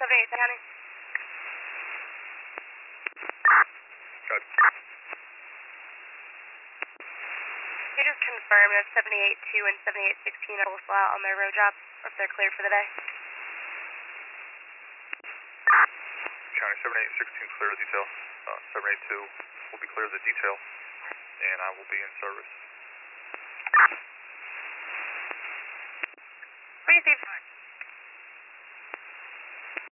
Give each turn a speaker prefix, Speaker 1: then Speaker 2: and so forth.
Speaker 1: 78 County.
Speaker 2: Good.
Speaker 1: Can you just confirm if 78-2 and 78-16 are both still out on their road job, or if they're cleared for the day?
Speaker 2: County 7816 clear the detail. 782 will be clear of the detail, and I will be in service.
Speaker 1: Received.